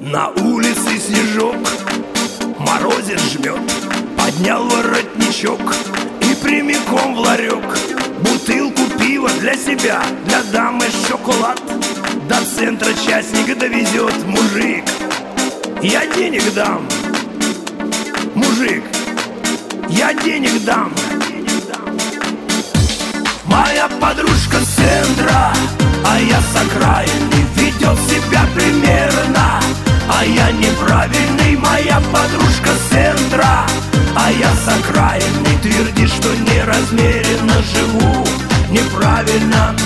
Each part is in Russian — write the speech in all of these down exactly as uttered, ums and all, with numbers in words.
На улице снежок, морозец жмет. Поднял воротничок и прямиком в ларек. Бутылку пива для себя, для дамы шоколад. До центра частника довезет мужик. Я денег дам, мужик, я денег дам. Моя подружка с центра, а я с окраины, ведет себя примерно, а я неправильный. Моя подружка с центра, а я с окраины, твердит, что неразмеренно живу неправильно.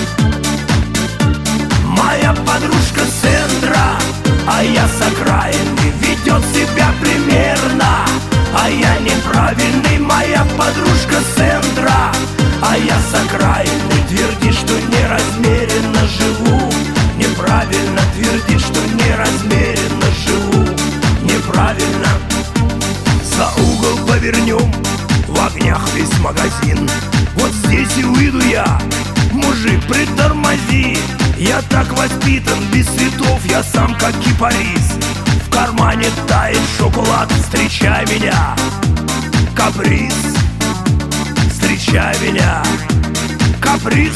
Моя подружка с центра, а я с окраины, ведет себя примерно, а я неправильный. Моя подружка с центра, а я с окраины, твердит, что неразмеренно живу неправильно. Твердит, что неразмеренно живу неправильно. За угол повернем, в огнях весь магазин. Вот здесь и уйду я, мужик, притормози. Я так воспитан, без цветов я сам как кипарис. В кармане тает шоколад, встречай меня, каприз. Встречай меня, каприз.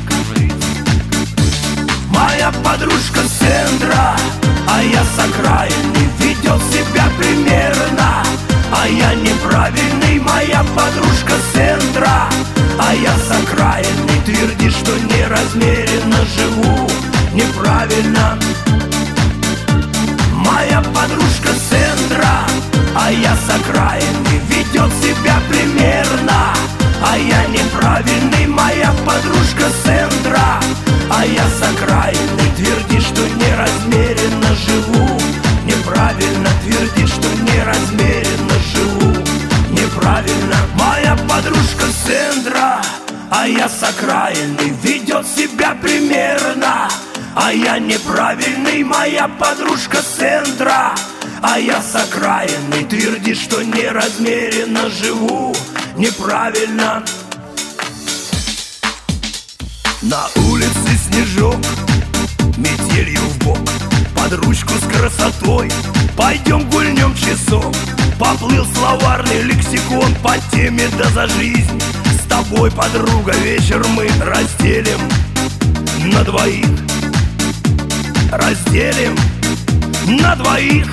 Моя подружка с центра, а я с окраины, ведет себя примерно, а я неправильный. Моя подружка с центра, а я с окраины, твердит, что неразмеренно живу неправильно. Моя подружка с центра, а я с окраины, ведет себя примерно, а я неправильный. Моя подружка с центра, а я с окраины, твердит, что неразмеренно живу неправильно. Твердит, что неразмеренно живу неправильно. Моя подружка с центра, а я с окраины, ведет себя примерно, а я неправильный. Моя подружка с центра, а я с окраины, твердит, что неразмеренно живу неправильно. На улице снежок, метелью в бок, под ручку с красотой пойдем гульнем часок. Поплыл словарный лексикон по теме «Да за жизнь». С тобой, подруга, вечер мы разделим на двоих. Разделим на двоих.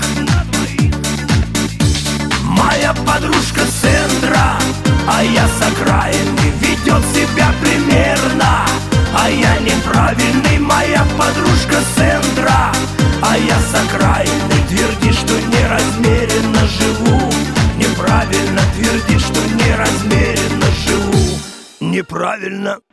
Моя подружка с центра, а я с окраины, ведет себя примерно, а я неправильный. Моя подружка с центра, а я с окраины, твердит, что неразмеренно живу неправильно. Твердит, что неразмеренно живу неправильно.